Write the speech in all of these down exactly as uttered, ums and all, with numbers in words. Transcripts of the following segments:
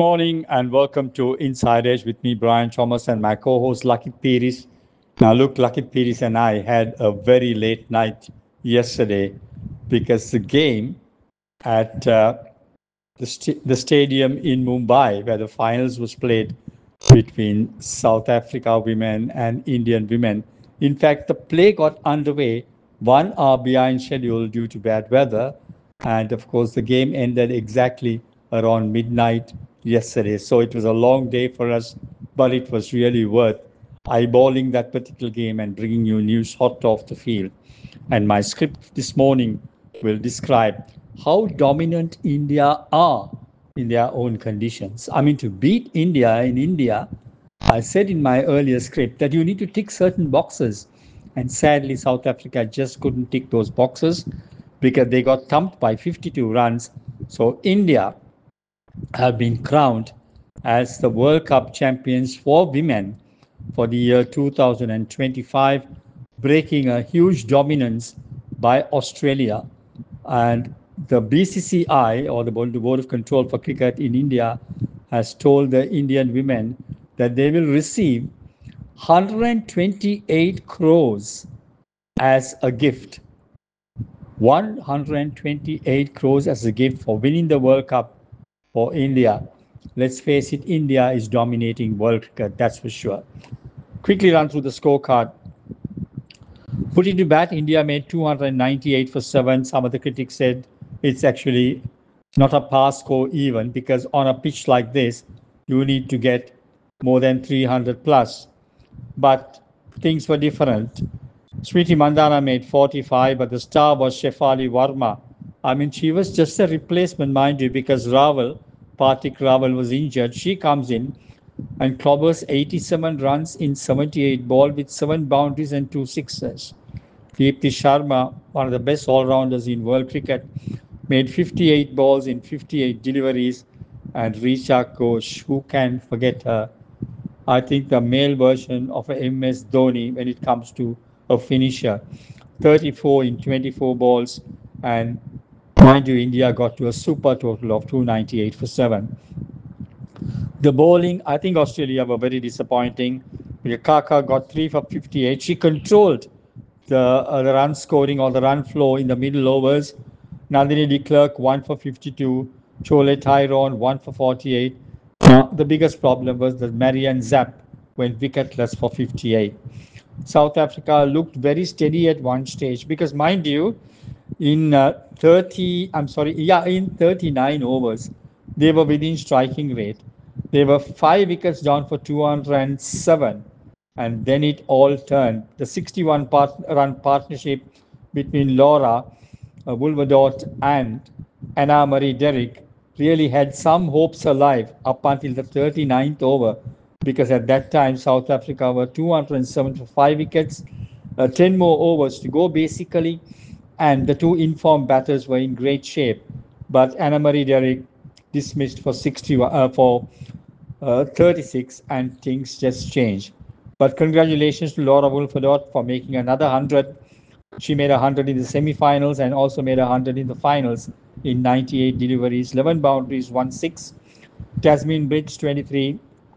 Morning and welcome to Inside Edge with me, Brian Thomas, and my co-host Lucky Piris. Now, look, Lucky Piris and I had a very late night yesterday because the game at uh, the, st- the stadium in Mumbai, where the finals was played between South Africa women and Indian women. In fact, the play got underway one hour behind schedule due to bad weather. And of course, the game ended exactly around midnight yesterday. So it was a long day for us, but it was really worth eyeballing that particular game and bringing you news hot off the field. And my script this morning will describe how dominant India are in their own conditions. I mean, to beat India in India, I said in my earlier script that you need to tick certain boxes. And sadly, South Africa just couldn't tick those boxes because they got thumped by fifty-two runs. So India have been crowned as the World Cup champions for women for the year two thousand twenty-five, breaking a huge dominance by Australia. And the B C C I, or the Board of Control for Cricket in India, has told the Indian women that they will receive one hundred twenty-eight crores as a gift. one hundred twenty-eight crores as a gift for winning the World Cup for India. Let's face it, India is dominating world cricket, that's for sure. Quickly run through the scorecard. Putting to bat, India made two hundred ninety-eight for seven. Some of the critics said it's actually not a pass score even because on a pitch like this, you need to get more than three hundred plus. But things were different. Smriti Mandana made forty-five, but the star was Shefali Verma. I mean, she was just a replacement, mind you, because Raval, Partik Raval was injured. She comes in and clobbers eighty-seven runs in seventy-eight ball with seven boundaries and two sixes. Deepti Sharma, one of the best all-rounders in world cricket, made fifty-eight balls in fifty-eight deliveries. And Richa Ghosh, who can forget her? I think the male version of a M S Dhoni when it comes to a finisher. thirty-four in twenty-four balls, and mind you, India got to a super total of two ninety-eight for seven. The bowling, I think Australia were very disappointing. Kaka got three for fifty-eight. She controlled the, uh, the run scoring or the run flow in the middle overs. Nandini de Klerk, one for fifty-two. Chole Tyrone, one for forty-eight. Now, the biggest problem was that Marianne Zapp went wicketless for fifty-eight. South Africa looked very steady at one stage because, mind you, in uh, thirty, I'm sorry, yeah, in thirty-nine overs, they were within striking rate. They were five wickets down for two hundred seven, and then it all turned. The sixty-one part, run partnership between Laura uh, Woolverdot and Anna Marie Derrick really had some hopes alive up until the thirty-ninth over, because at that time South Africa were two hundred seven for five wickets, uh, ten more overs to go basically, and the two informed batters were in great shape. But Anna Marie Derrick dismissed for sixty uh, for uh, thirty-six, and things just changed. But congratulations to Laura Wolferdot for making another one hundred. She made one hundred in the semi-finals and also made one hundred in the finals in ninety-eight deliveries, eleven boundaries, one six. Tasmin Bridge, twenty-three.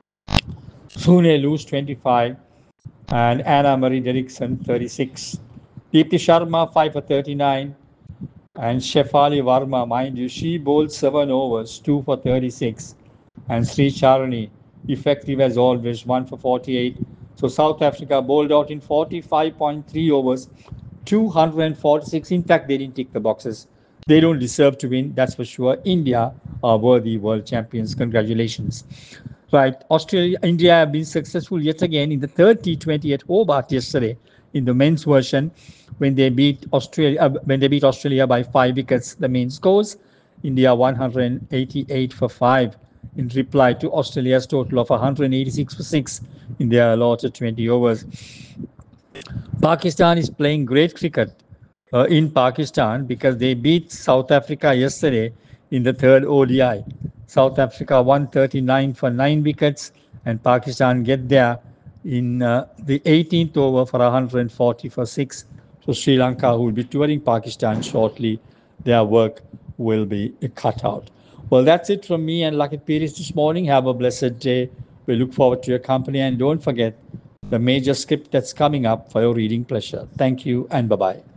Sune Luz, twenty-five. And Anna Marie Derrickson, thirty-six. Deepti Sharma, five for thirty-nine. And Shefali Verma, mind you, she bowled seven overs, two for thirty-six. And Sri Charani, effective as always, one for forty-eight. So South Africa bowled out in forty-five point three overs, two hundred forty-six. In fact, they didn't tick the boxes. They don't deserve to win, that's for sure. India are worthy world champions. Congratulations. Right, Australia, India have been successful yet again in the third T twenty at Hobart yesterday in the men's version when they beat Australia uh, when they beat Australia by five wickets. The main scores: India one hundred eighty-eight for five in reply to Australia's total of one hundred eighty-six for six in their allotted twenty overs. Pakistan is playing great cricket uh, in Pakistan because they beat South Africa yesterday in the third O D I. South Africa one thirty-nine for nine wickets, and Pakistan get there in uh, the eighteenth over for one hundred forty for six. So Sri Lanka, who will be touring Pakistan shortly, their work will be cut out. Well, that's it from me and Lucky Piris this morning. Have a blessed day. We look forward to your company, and don't forget the major script that's coming up for your reading pleasure. Thank you and bye bye.